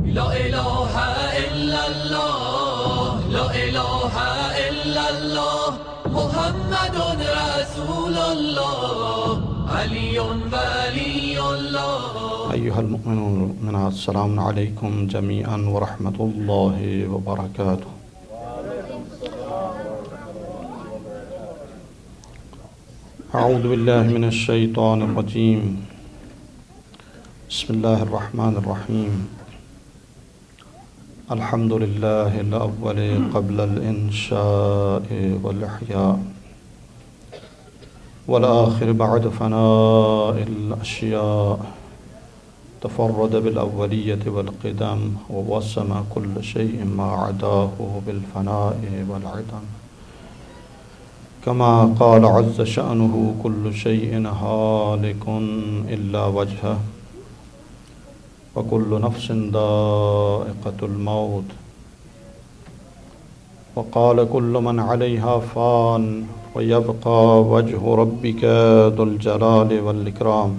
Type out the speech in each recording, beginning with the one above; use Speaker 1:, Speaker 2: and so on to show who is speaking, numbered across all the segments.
Speaker 1: لا إله إلا الله لا إله إلا الله محمد رسول الله علي ولي الله.
Speaker 2: أيها المؤمنون والمؤمنات السلام عليكم جميعا ورحمة الله وبركاته. أعوذ بالله من الشيطان الرجيم. بسم الله الرحمن الرحيم. الحمد لله الأول قبل الإنشاء والإحياء والآخر بعد فناء الأشياء. تفرد بالأولية والقدم ووسم كل شيء ما عداه بالفناء والعدم. كما قال عز شأنه كل شيء هالك إلا وجهه وكل نفس ذائقة الموت. وقال كل من عليها فان ويبقى وجه ربك ذو الجلال والإكرام.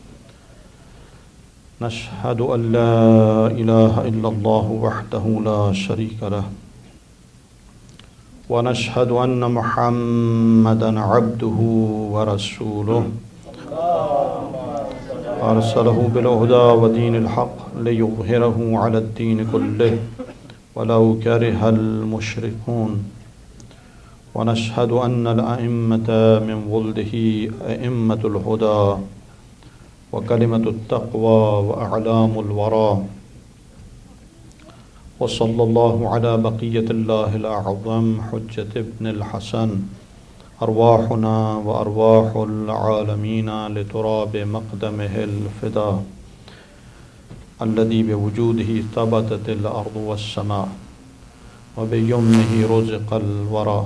Speaker 2: نشهد أن لا إله إلا الله وحده لا شريك له ونشهد أن محمدا عبده ورسوله أرسله بالهدى ودين الحق ليظهره على الدين كله ولو كره المشركون. ونشهد أن الأئمة من ولده أئمة الهدى وكلمة التقوى وأعلام الورى. وصلى الله على بقية الله الأعظم حجة ابن الحسن أرواحنا وأرواح العالمين لتراب مقدمه الفدا الذي بوجوده ثبتت الأرض والسماء وبيمنه رزق الورى.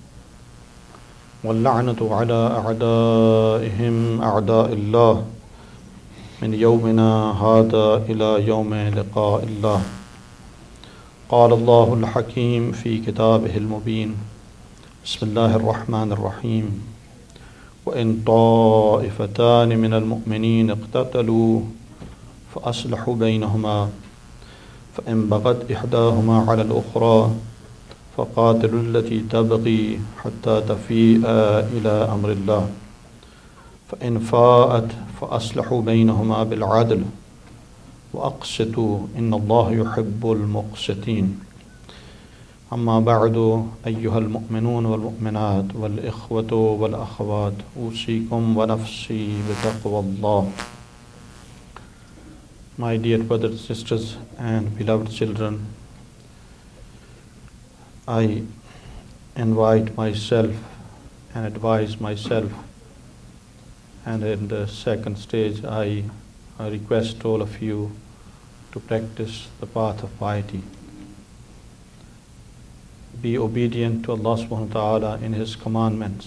Speaker 2: واللعنة على أعدائهم أعداء الله من يومنا هذا إلى يوم لقاء الله. قال الله الحكيم في كتابه المبين. بسم الله الرحمن الرحيم. وإن طائفتان من المؤمنين اقتتلوا فأصلحوا بينهما فإن بغت إحداهما على الأخرى فقاتلوا التي تبغي حتى تفيء إلى أمر الله فإن فاءت فأصلحوا بينهما بالعدل وأقسطوا إن الله يحب المقسطين. أما بعد أيها المؤمنون والمؤمنات والإخوة والأخوات أوصيكم ونفسي بتقوى الله. My dear brothers, sisters and beloved children, I invite myself and advise myself, and in the second stage I request all of you to practice the path of piety. Be obedient to Allah subhanahu wa ta'ala in His commandments,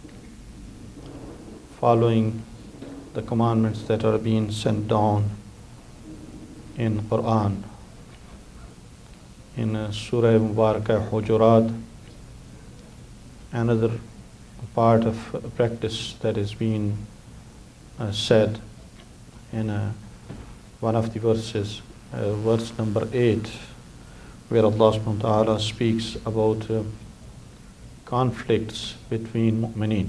Speaker 2: following the commandments that are being sent down in Quran. In Surah Mubarakah Hujurat, another part of practice that is being said in one of the verses, verse number 8, where Allah subhanahu wa ta'ala speaks about conflicts between mu'mineen.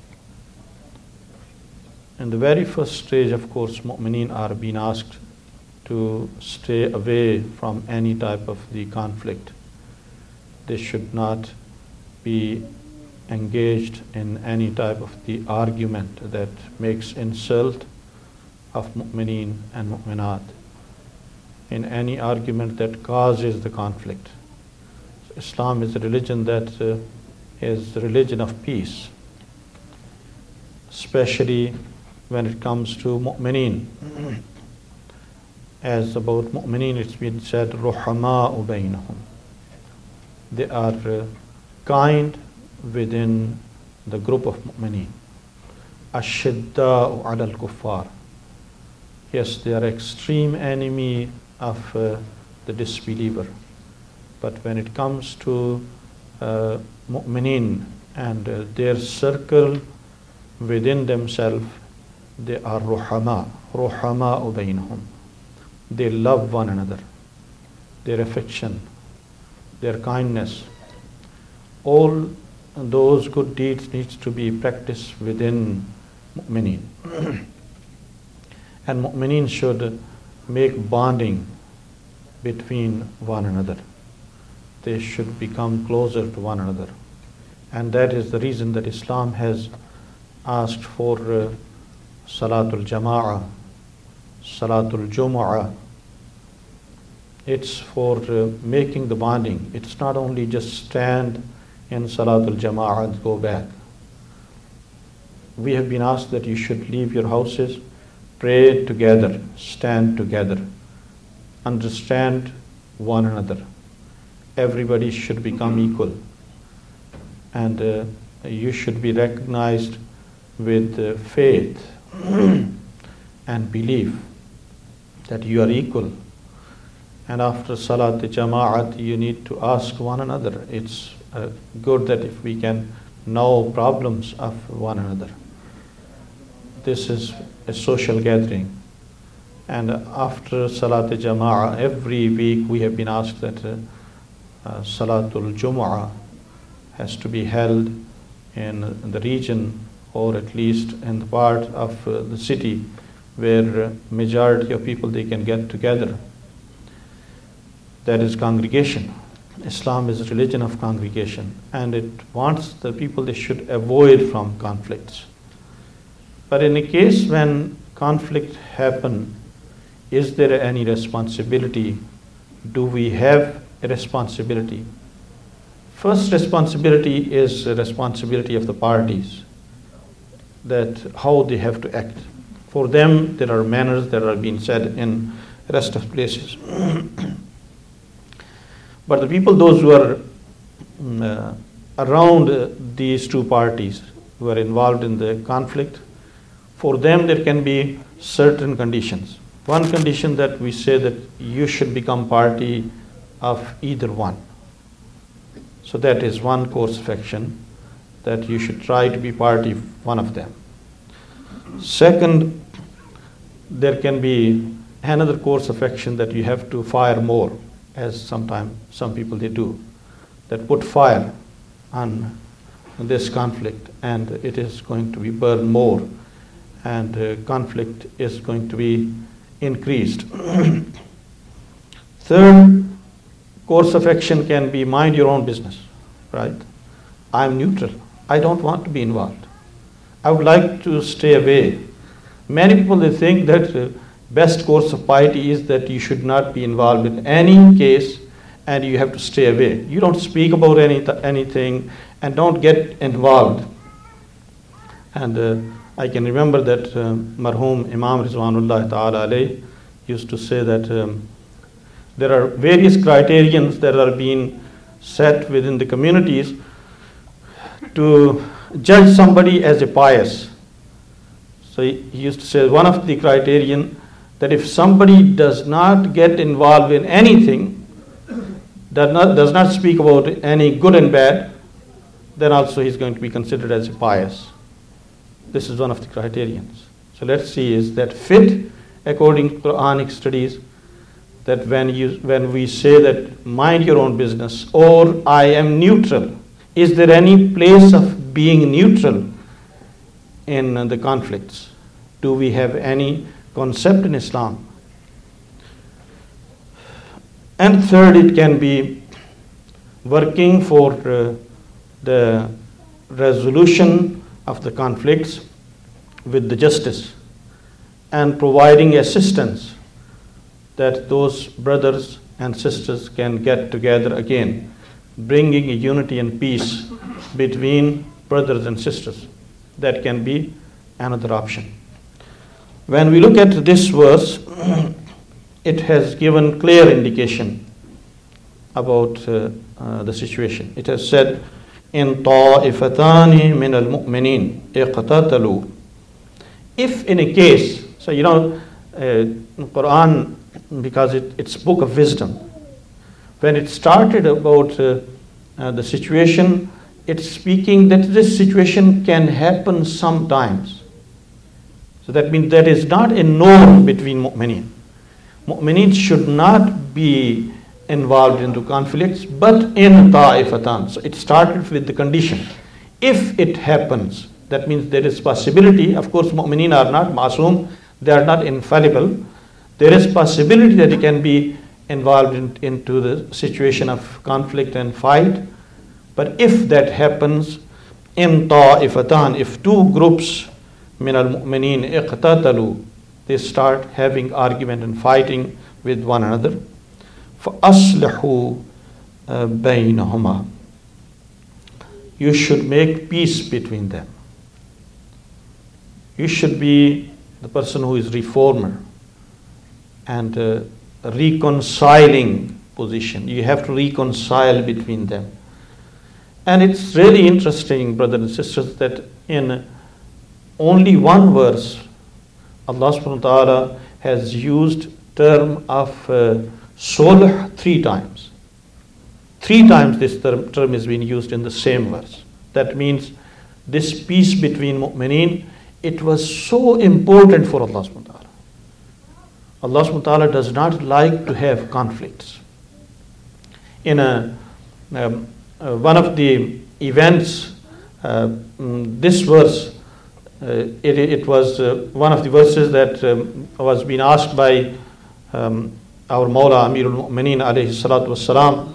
Speaker 2: In the very first stage, of course, mu'mineen are being asked to stay away from any type of the conflict. They should not be engaged in any type of the argument that makes insult of mu'mineen and mu'minat, in any argument that causes the conflict. Islam is a religion that is the religion of peace, especially when it comes to mu'mineen. As about mu'mineen, it's been said, ruhama'u baynahum. They are kind within the group of mu'mineen. Ashidda'u ala al-kuffar. Yes, they are extreme enemy of the disbeliever. But when it comes to mu'mineen and their circle within themselves, they are ruhama'u baynahum. They love one another. their affection, their kindness. All those good deeds needs to be practiced within mu'mineen. And mu'mineen should make bonding between one another. They should become closer to one another. And that is the reason that Islam has asked for Salatul Jama'ah, Salatul Jumu'ah. It's for making the bonding. It's not only just stand in Salatul Jama'ah and go back. We have been asked that you should leave your houses, pray together, stand together, understand one another. Everybody should become equal, and you should be recognized with faith and belief that you are equal. And after Salat Jama'at, you need to ask one another. It's good that if we can know problems of one another. This is a social gathering. And after Salat Jama'ah, every week we have been asked that Salatul Jumu'ah has to be held in the region, or at least in the part of the city where majority of people they can get together. That is congregation. Islam is a religion of congregation, and it wants the people they should avoid from conflicts. But in a case when conflict happen, is there any responsibility? Do we have a responsibility? First responsibility is the responsibility of the parties, that how they have to act. For them, there are manners that are being said in rest of places. But the people, those who are around these two parties, who are involved in the conflict, for them there can be certain conditions. One condition that we say that you should become party of either one. So that is one course of action, that you should try to be party of one of them. Second, there can be another course of action that you have to fire more, as sometimes some people they do, that put fire on this conflict, and it is going to be burned more, and conflict is going to be increased. Third course of action can be mind your own business, right? I'm neutral. I don't want to be involved. I would like to stay away. Many people they think that best course of piety is that you should not be involved in any case, and you have to stay away. You don't speak about anything, and don't get involved. And I can remember that marhum Imam Rizwanullah Ta'ala alayh used to say that there are various criterions that are being set within the communities to judge somebody as a pious. So he used to say one of the criterion that if somebody does not get involved in anything, does not speak about any good and bad, then also he's going to be considered as a pious. This is one of the criterions. So let's see, is that fit according to Quranic studies, that when we say that mind your own business, or I am neutral, is there any place of being neutral in the conflicts? Do we have any concept in Islam? And third, it can be working for the resolution of the conflicts with the justice, and providing assistance that those brothers and sisters can get together again, bringing a unity and peace between brothers and sisters. That can be another option. When we look at this verse, it has given clear indication about the situation. It has said, in ta'ifatani min al-mu'minin iqtatalu. If in a case, so Quran, because it's book of wisdom, when it started about the situation, it's speaking that this situation can happen sometimes. So that means that is not a norm between mu'mineen. Mu'mineen should not be involved into conflicts, but in ta'ifatan. So it started with the condition. If it happens, that means there is possibility. Of course, mu'mineen are not masoom, they are not infallible. There is possibility that it can be involved into the situation of conflict and fight. But if that happens, in ta'ifatan, if two groups min al-mu'mineen iqtatalu, they start having argument and fighting with one another, فَأَصْلِحُوا بَيْنَهُمَا, you should make peace between them. You should be the person who is reformer and reconciling position. You have to reconcile between them. And it's really interesting, brothers and sisters, that in only one verse, Allah subhanahu wa ta'ala has used term of sulh 3 times. 3 times this term is being used in the same verse. That means this peace between mu'mineen, it was so important for Allah subhanahu wa ta'ala. Allah subhanahu wa ta'ala does not like to have conflicts. In one of the events, this verse, it was one of the verses that was being asked by our Mawla Amirul Mu'mineen alayhi salatu wassalam.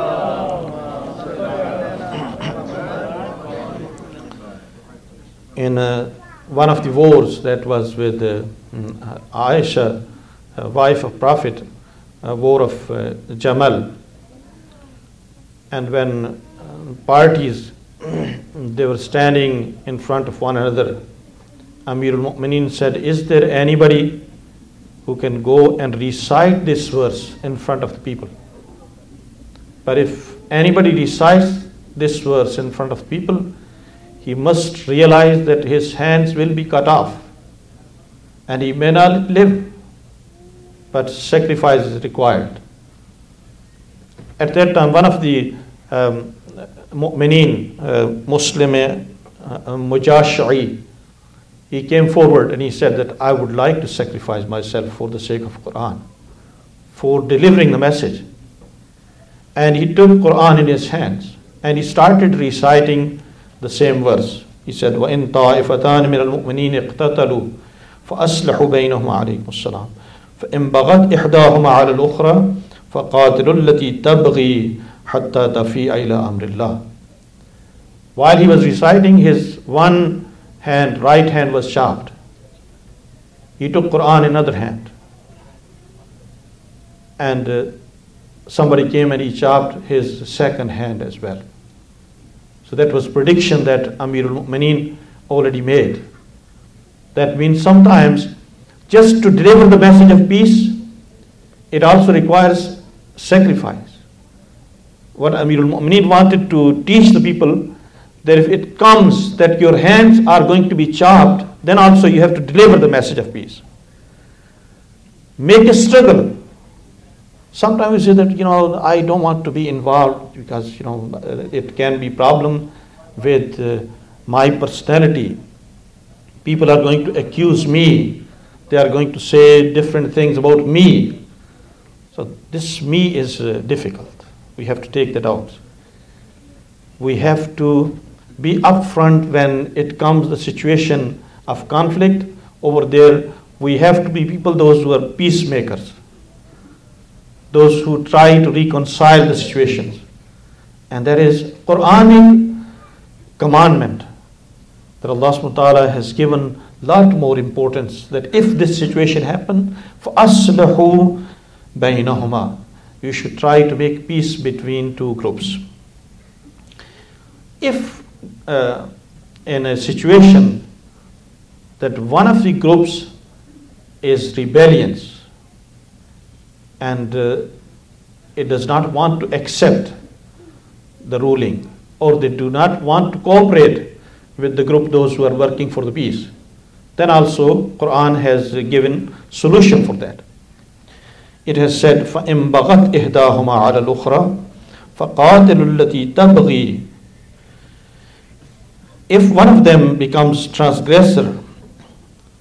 Speaker 2: In one of the wars that was with Aisha, wife of Prophet, war of Jamal. And when parties, they were standing in front of one another, Amirul Mu'mineen said, is there anybody who can go and recite this verse in front of the people? But if anybody recites this verse in front of people, he must realize that his hands will be cut off and he may not live, but sacrifice is required. At that time, one of the mu'mineen, Muslim Mujashi'i, he came forward and he said that I would like to sacrifice myself for the sake of Quran, for delivering the message. And he took Quran in his hands and he started reciting the same verse. He said, وَإِن طَائِفَتَانِ مِنَ الْمُؤْمِنِينَ اقْتَتَلُوا فَأَصْلِحُوا بَيْنَهُمَا عَلَيْكُمُ السَّلَامُ فَإِن بَغَتْ إِحْدَاهُمَا عَلَى الْأُخْرَى فَقَاتِلُوا الَّتِي تَبْغِي حَتَّى تَفِيءَ إِلَى أَمْرِ اللَّهِ. While he was reciting, his one hand, right hand, was chopped. He took Quran in other hand. And somebody came and he chopped his second hand as well. So that was prediction that Amirul Mu'mineen already made. That means sometimes just to deliver the message of peace, it also requires sacrifice. What Amirul Mu'mineen wanted to teach the people, that if it comes that your hands are going to be chopped, then also you have to deliver the message of peace. Make a struggle. Sometimes you say that, I don't want to be involved because, it can be problem with my personality. People are going to accuse me. They are going to say different things about me. So this me is difficult. We have to take that out. We have to be upfront when it comes the situation of conflict. Over there, we have to be people, those who are peacemakers, those who try to reconcile the situations. And there is Quranic commandment that Allah subhanahu wa ta'ala has given lot more importance, that if this situation happen, فَأَصْلِحُوا بَيْنَهُمَا, you should try to make peace between two groups. If in a situation that one of the groups is rebellious and it does not want to accept the ruling, or they do not want to cooperate with the group, those who are working for the peace, then also Quran has given solution for that. It has said, فَإِن بَغَتْ إِحْدَاهُمَا عَلَى الْأُخْرَى فَقَاتِلُوا الَّتِي تَبْغِي. If one of them becomes transgressor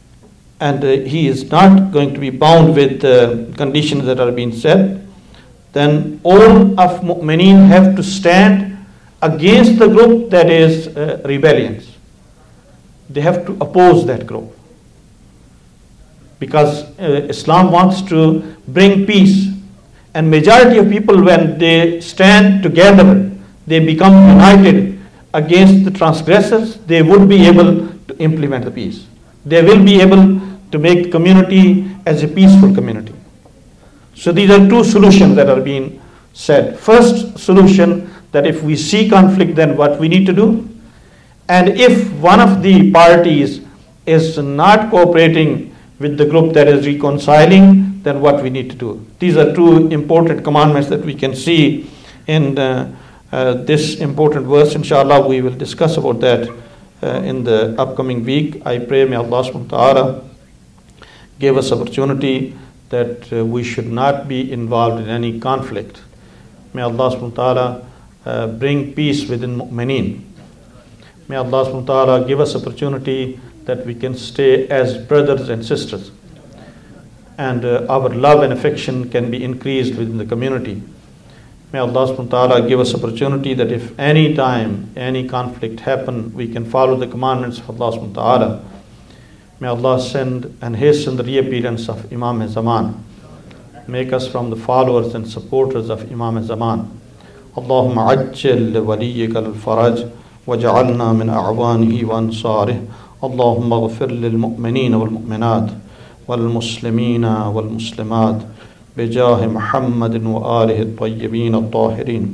Speaker 2: and he is not going to be bound with the conditions that are being said, then all of mu'mineen have to stand against the group that is rebellious. They have to oppose that group. Because Islam wants to bring peace. And majority of people, when they stand together, they become united against the transgressors, they would be able to implement the peace. They will be able to make the community as a peaceful community. So these are two solutions that are being said. First solution, that if we see conflict, then what we need to do. And if one of the parties is not cooperating with the group that is reconciling, then what we need to do. These are two important commandments that we can see in this important verse. Inshallah, we will discuss about that in the upcoming week. I pray may Allah subhanahu wa ta'ala give us opportunity that we should not be involved in any conflict. May Allah subhanahu wa ta'ala bring peace within mu'mineen. May Allah subhanahu wa ta'ala give us opportunity that we can stay as brothers and sisters, and our love and affection can be increased within the community. May Allah subhanahu wa ta'ala give us opportunity that if any time any conflict happen, we can follow the commandments of Allah subhanahu wa ta'ala. May Allah send and hasten the reappearance of Imam Zaman. Make us from the followers and supporters of Imam Zaman. Allahumma ajjil li waliyyika al-faraj waj'alna min a'wanihi wa ansarih. Allahumma ghafir lil mu'minina wal mu'minat wal muslimina wal muslimat bijah Muhammadin wa alihi at-tayyibin at-tahirin.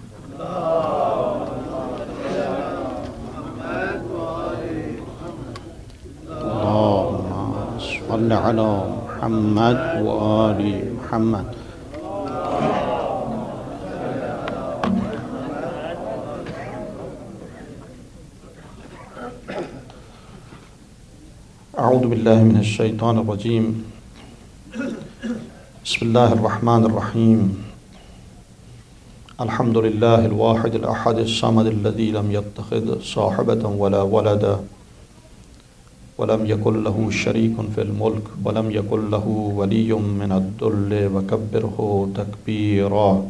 Speaker 2: Allahumma salli ala Muhammad wa ali Muhammad. أعوذ بالله من الشيطان الرجيم. بسم الله الرحمن الرحيم. الحمد لله الواحد الأحد الصمد الذي لم يتخذ صاحبة ولا ولدا ولم يكن له شريك في الملك ولم يكن له ولي من الذل وكبره تكبيرا.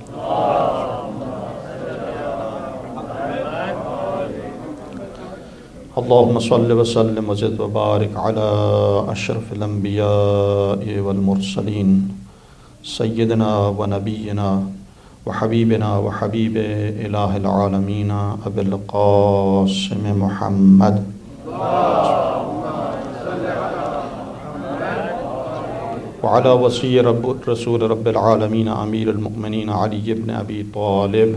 Speaker 2: اللهم صل وسلم وزد وبارك على أشرف الأنبياء والمرسلين سيدنا ونبينا وحبيبنا وحبيب إله العالمين أبي القاسم محمد وعلى وصي رسول رب العالمين أمير المؤمنين علي بن أبي طالب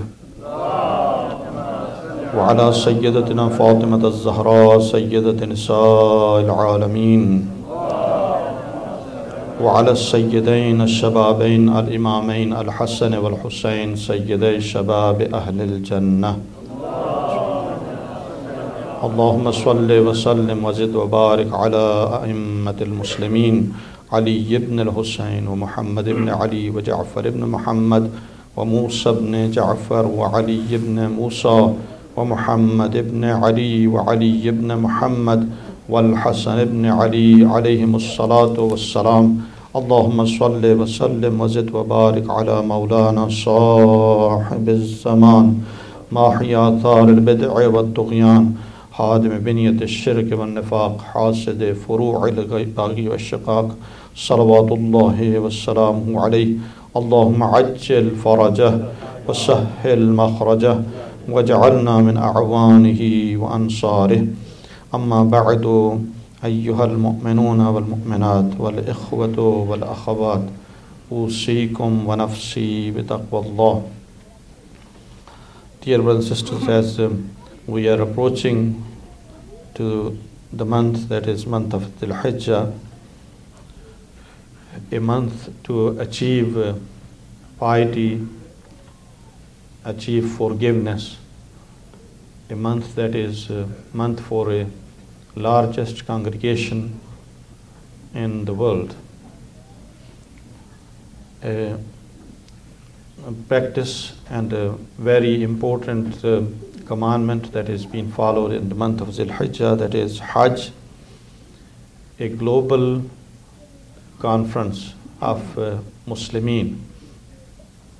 Speaker 2: وعلى سيدتنا فاطمة الزهراء سيدة نساء العالمين وعلى السيدين الشبابين الإمامين الحسن والحسين سيدي شباب أهل الجنة. اللهم صل وسلم وزد وبارك على أئمة المسلمين علي بن الحسين ومحمد بن علي وجعفر بن محمد وموسى بن جعفر وعلي بن موسى ومحمد بن علي وعلي بن محمد والحسن بن علي عليهم الصلاة والسلام. اللهم صل وسلم وزد وبارك على مولانا صاحب الزمان ماحي آثار البدع والطغيان هادم بنية الشرك والنفاق حاسد فروع البغي والشقاق صلوات الله والسلام عليه. اللهم عجل فرجه وسهل مخرجه وجعلنا من أعوانه وأنصاره. أما بعد أيها المؤمنون والمؤمنات والإخوة والأخوات أوصيكم ونفسي بتقوى الله. Dear brothers and sisters, as we are approaching to the month that is month of Dhul Hijjah, a month to achieve piety, achieve forgiveness, a month that is a month for a largest congregation in the world, a practice and a very important commandment that is being followed in the month of Dhul Hijjah, that is Hajj, a global conference of Muslimin.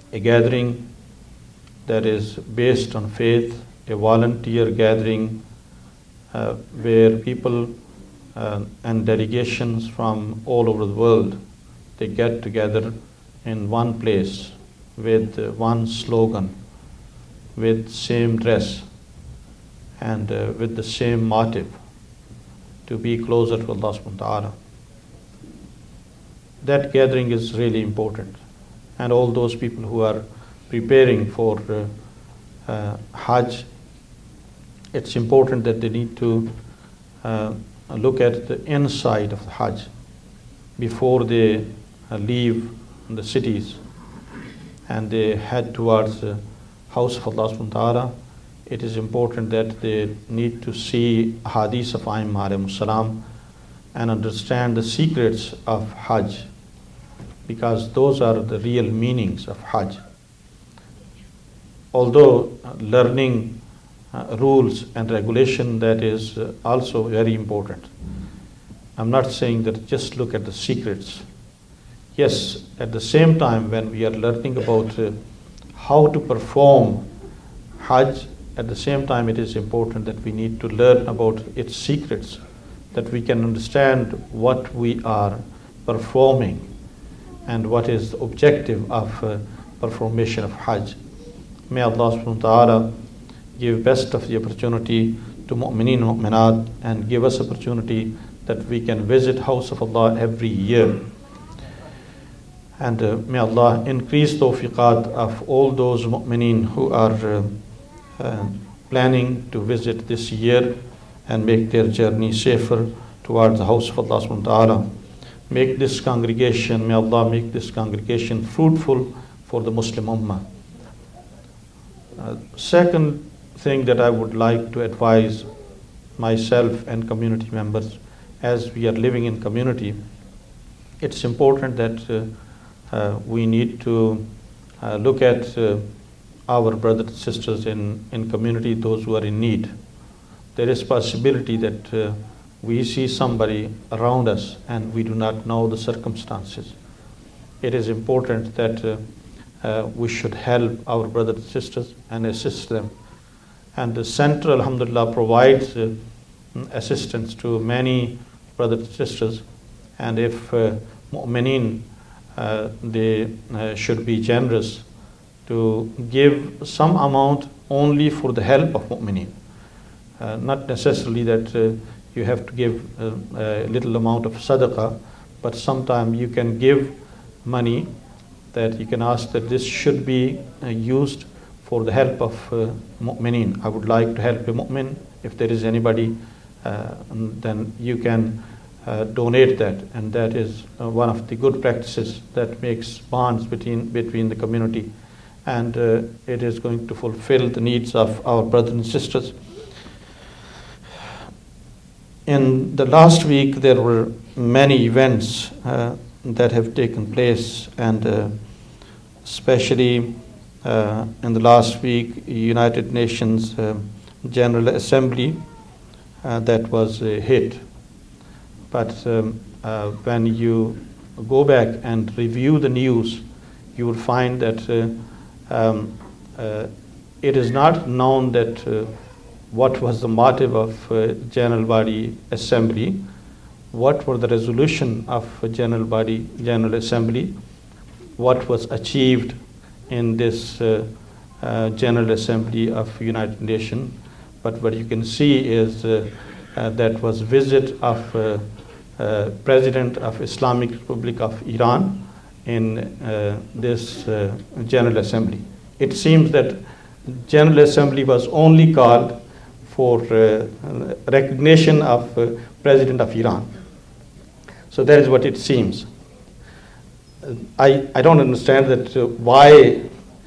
Speaker 2: a gathering that is based on faith, a volunteer gathering where people and delegations from all over the world, they get together in one place with one slogan, with same dress, and with the same motive, to be closer to Allah subhanahu wa ta'ala. That gathering is really important. And all those people who are preparing for Hajj, it's important that they need to look at the inside of the Hajj before they leave the cities and they head towards the house of Allah subhanahu wa ta'ala. It is important that they need to see hadith of Aim alayhi salam and understand the secrets of Hajj, because those are the real meanings of Hajj. Although learning rules and regulation, that is also very important. I'm not saying that just look at the secrets. Yes, at the same time, when we are learning about how to perform Hajj, at the same time it is important that we need to learn about its secrets, that we can understand what we are performing and what is the objective of performation of Hajj. May Allah subhanahu wa ta'ala give best of the opportunity to mu'mineen and mu'minat, and give us opportunity that we can visit house of Allah every year. And may Allah increase tawfiqat of all those mu'mineen who are planning to visit this year and make their journey safer towards the house of Allah subhanahu wa ta'ala. Make this congregation, may Allah make this congregation fruitful for the Muslim Ummah. Second thing that I would like to advise myself and community members, as we are living in community, it's important that we need to look at our brothers and sisters in community, those who are in need. There is possibility that we see somebody around us and we do not know the circumstances. It is important that we should help our brothers and sisters and assist them. And the center, alhamdulillah, provides assistance to many brothers and sisters. And if mu'mineen, they should be generous to give some amount only for the help of mu'mineen. Not necessarily that you have to give a little amount of sadaqah, but sometimes you can give money that you can ask that this should be used for the help of mu'mineen. I would like to help a mu'min. If there is anybody, then you can donate that. And that is one of the good practices that makes bonds between the community. And it is going to fulfill the needs of our brothers and sisters. In the last week, there were many events that have taken place, and especially in the last week, United Nations General Assembly that was hit. But when you go back and review the news, you will find that it is not known that what was the motive of General Body Assembly, what were the resolution of General Assembly, what was achieved in this General Assembly of United Nations. But what you can see is that was visit of President of Islamic Republic of Iran in this General Assembly. It seems that General Assembly was only called for recognition of President of Iran. So that is what it seems. I don't understand that why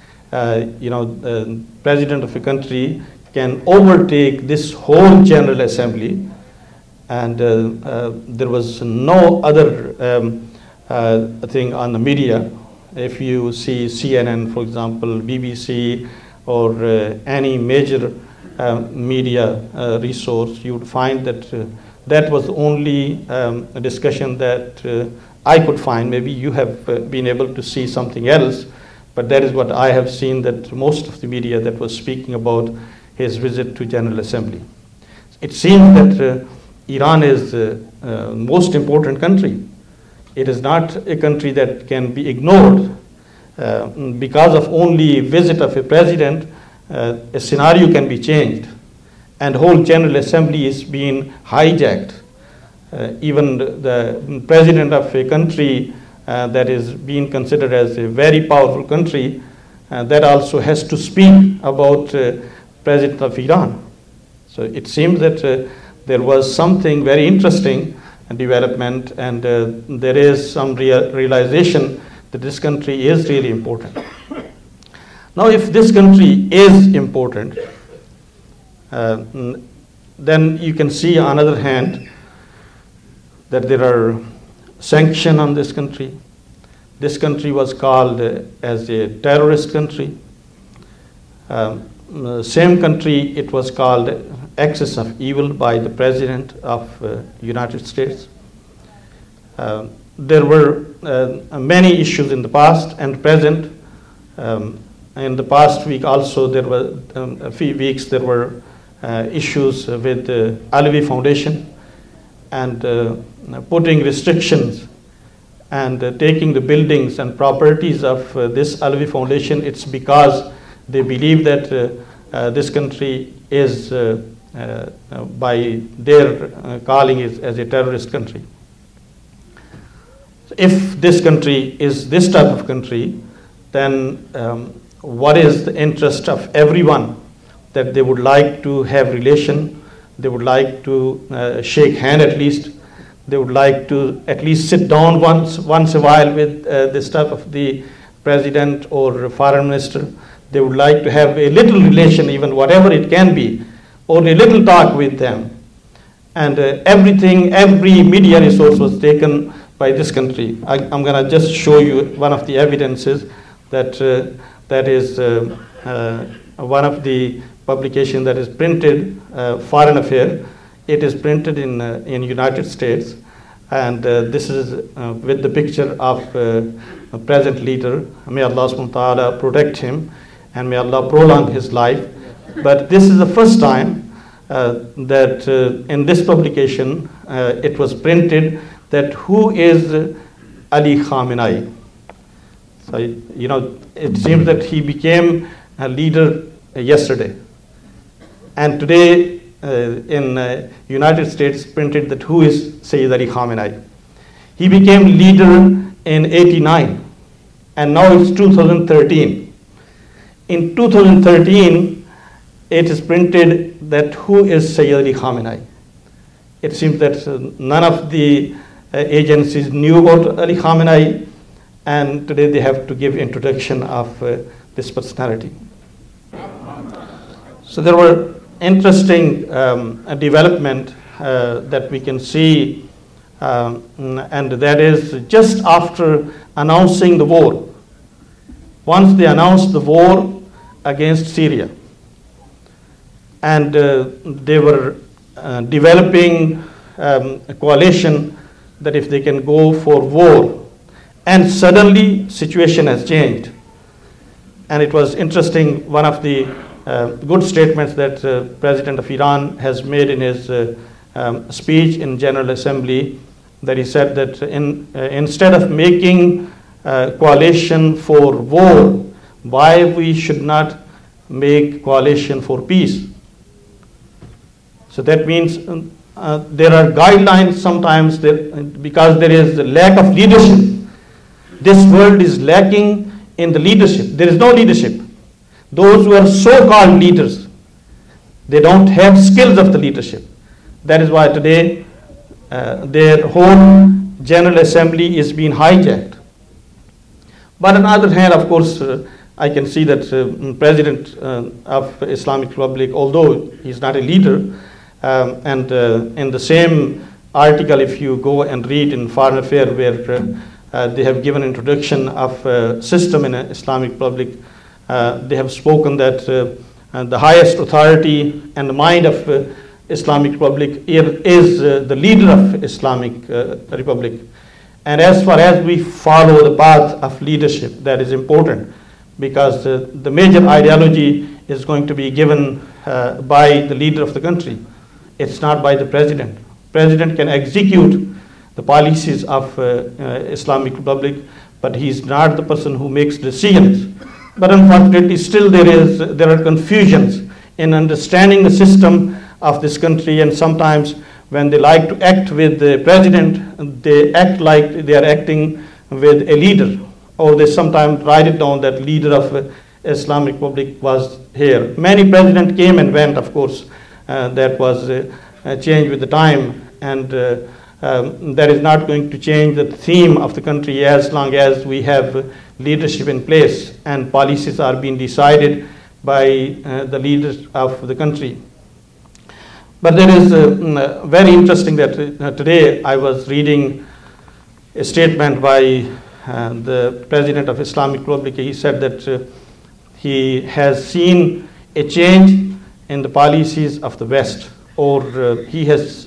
Speaker 2: President of a country can overtake this whole General Assembly, and there was no other thing on the media. If you see CNN, for example, BBC, or any major media resource, you would find that that was the only discussion that I could find. Maybe you have been able to see something else, But that is what I have seen, that most of the media that was speaking about his visit to General Assembly. It seems that Iran is the most important country. It is not a country that can be ignored. Because of only visit of a president, a scenario can be changed, and whole General Assembly is being hijacked. Even the president of a country that is being considered as a very powerful country, that also has to speak about President of Iran. So it seems that there was something very interesting development, and there is some realization that this country is really important. Now, if this country is important, then you can see on the other hand that there are sanctions on this country. This country was called as a terrorist country. Same country, it was called axis of evil by the President of United States. There were many issues in the past and present. In the past week also, there were a few weeks, there were issues with the Alawi Foundation and putting restrictions and taking the buildings and properties of this Alawi Foundation. It's because they believe that this country is, by their calling, is as a terrorist country. If this country is this type of country, then what is the interest of everyone? That they would like to have relation, they would like to shake hand at least, they would like to at least sit down once a while with this type of the president or foreign minister. They would like to have a little relation, even whatever it can be, or a little talk with them. And every media resource was taken by this country. I'm going to just show you one of the evidences that that is one of the publication that is printed, Foreign Affair. It is printed in United States, and this is with the picture of present leader. May Allah subhanahu wa ta'ala protect him, and may Allah prolong his life. But this is the first time that in this publication it was printed that who is Ali Khamenei. So, you know, it seems that he became a leader yesterday. And today in United States printed that who is Sayyid Ali Khamenei. He became leader in '89, and now it's 2013. In 2013, it is printed that who is Sayyid Ali Khamenei. It seems that none of the agencies knew about Ali Khamenei, and today they have to give introduction of this personality. So there were interesting development that we can see, and that is just after announcing the war. Once they announced the war against Syria, and they were developing a coalition that if they can go for war, and suddenly situation has changed. And it was interesting, one of the good statements that President of Iran has made in his speech in General Assembly, that he said that instead of making coalition for war, why we should not make coalition for peace. So that means there are guidelines sometimes because there is a lack of leadership. This world is lacking in the leadership. There is no leadership. Those who are so-called leaders, they don't have skills of the leadership. That is why today their whole General Assembly is being hijacked. But on the other hand, of course, I can see that President of Islamic Republic, although he's not a leader, and in the same article, if you go and read in Foreign Affairs, where they have given introduction of system in Islamic Republic, they have spoken that the highest authority and the mind of Islamic Republic is the leader of Islamic Republic. And as far as we follow the path of leadership, that is important. because the major ideology is going to be given by the leader of the country. It's not by the president. President can execute the policies of Islamic Republic, but he's not the person who makes decisions. But unfortunately, still there are confusions in understanding the system of this country, and sometimes when they like to act with the president, they act like they are acting with a leader, or they sometimes write it down that leader of Islamic Republic was here. Many presidents came and went, of course. That was changed with the time, and that is not going to change the theme of the country as long as we have leadership in place and policies are being decided by the leaders of the country. But there is very interesting that today I was reading a statement by the President of Islamic Republic. He said that he has seen a change in the policies of the West, or he has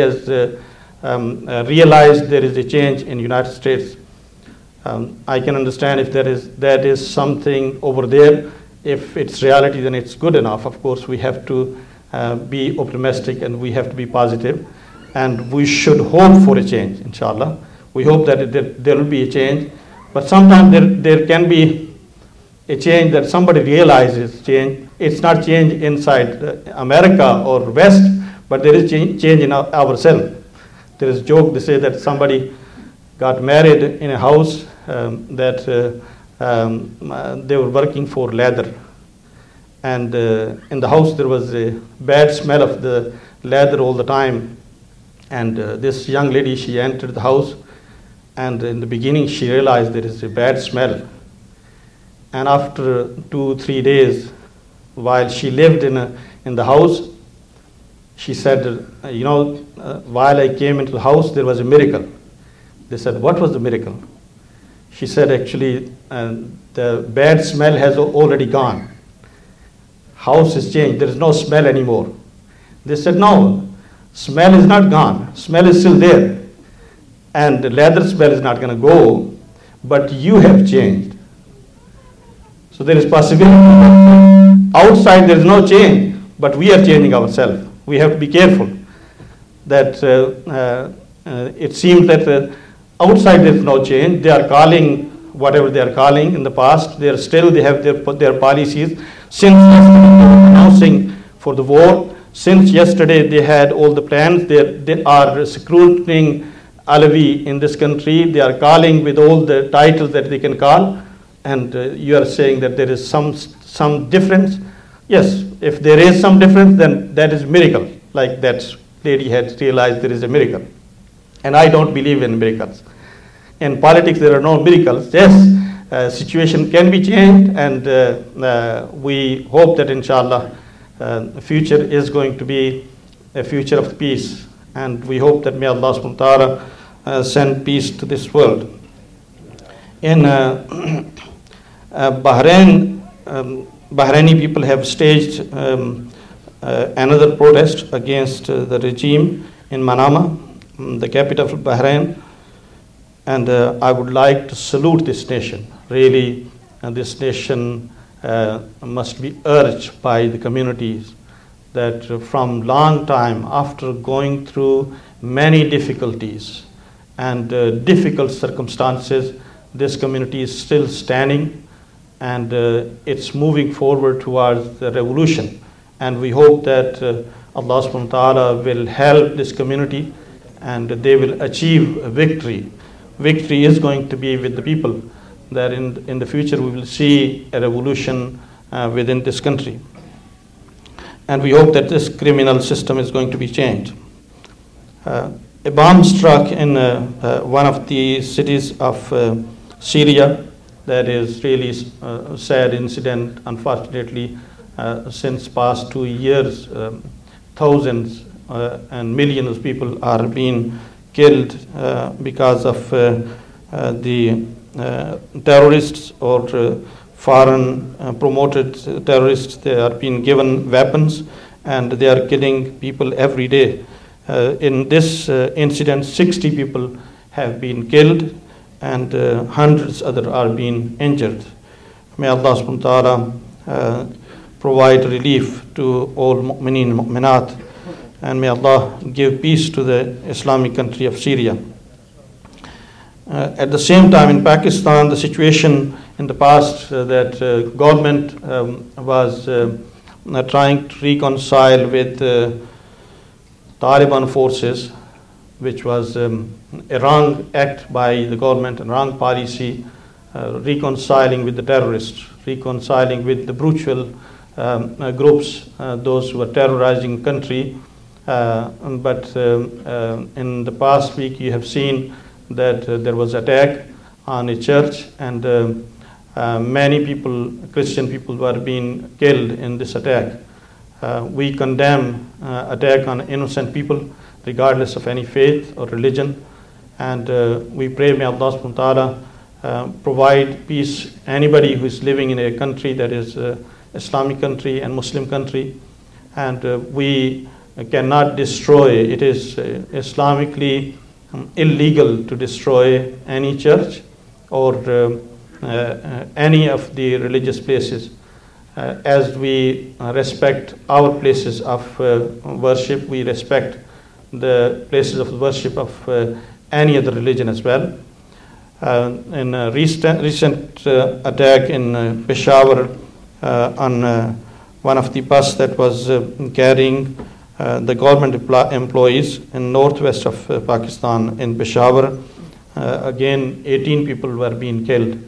Speaker 2: realized there is a change in the United States. I can understand if that is something over there. If it's reality, then it's good enough. Of course, we have to be optimistic and we have to be positive, and we should hope for a change, inshallah. We hope that there will be a change, but sometimes there can be a change that somebody realizes change. It's not change inside America or West, but there is change in ourselves. There is a joke, they say that somebody got married in a house that they were working for leather. And in the house there was a bad smell of the leather all the time. And this young lady, she entered the house, and in the beginning she realized there is a bad smell. And after 2-3 days, while she lived in the house, she said, while I came into the house, there was a miracle. They said, what was the miracle? She said, actually, the bad smell has already gone. House has changed. There is no smell anymore. They said, no, smell is not gone. Smell is still there. And the leather smell is not going to go, but you have changed. So there is possibility. Outside there is no change, but we are changing ourselves. We have to be careful that it seems that outside there is no change. They are calling whatever they are calling in the past. They have their policies. Since yesterday they were announcing for the war. Since yesterday they had all the plans. They are scrutinizing Alawi in this country. They are calling with all the titles that they can call. And you are saying that there is some difference. Yes, if there is some difference, then that is a miracle. Like that lady had realized there is a miracle. And I don't believe in miracles. In politics, there are no miracles. Yes, situation can be changed, and we hope that, inshallah, the future is going to be a future of peace. And we hope that may Allah subhanahu wa ta'ala send peace to this world. In Bahrain, Bahraini people have staged another protest against the regime in Manama, the capital of Bahrain. And I would like to salute this nation. Really, this nation must be urged by the communities that from long time, after going through many difficulties and difficult circumstances, this community is still standing, and it's moving forward towards the revolution. And we hope that Allah subhanahu wa ta'ala will help this community and they will achieve a victory. Victory is going to be with the people, that in the future we will see a revolution within this country. And we hope that this criminal system is going to be changed. A bomb struck in one of the cities of Syria. That is really a sad incident. Unfortunately, since past 2 years, thousands and millions of people are being killed because of the terrorists or foreign promoted terrorists. They are being given weapons and they are killing people every day. In this incident, 60 people have been killed and hundreds other are being injured. May Allah subhanahu wa ta'ala provide relief to all mu'mineen and mu'minat, and may Allah give peace to the Islamic country of Syria. At the same time, in Pakistan, the situation in the past that government was trying to reconcile with Taliban forces, which was a wrong act by the government and wrong policy, reconciling with the terrorists, reconciling with the brutal groups, those who were terrorizing the country. But in the past week, you have seen that there was attack on a church, and many people, Christian people, were being killed in this attack. We condemn attack on innocent people, regardless of any faith or religion, and we pray may Allah subhanahu wa ta'ala provide peace. Anybody who is living in a country that is Islamic country and Muslim country, and we cannot destroy. It is Islamically illegal to destroy any church or any of the religious places. As we respect our places of worship, we respect the places of worship of any other religion as well. In a recent attack in Peshawar on one of the bus that was carrying the government employees in northwest of Pakistan in Peshawar, again 18 people were being killed.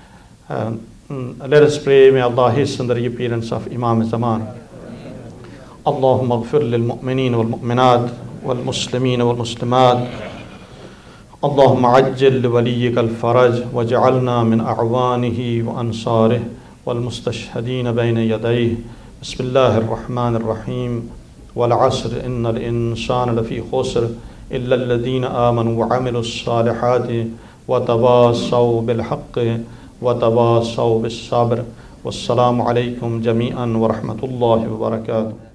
Speaker 2: Let us pray, may Allah hasten the reappearance of Imam Zaman. Allahumma ighfir lil mu'mineen wal mu'minat wal muslimeen wal muslimat. Allahumma ajjil li waliyyika al faraj waj'alna min a'wanihi wa ansarih wal mustashhadeen bayna yadayh. Bismillahir rahmanir rahim. Wal 'asr innal insana lafi khusr illa alladhina amanu wa 'amilus salihati wa tawasaw bil haqqi وتواصوا بالصبر والسلام عليكم جميعا ورحمة الله وبركاته.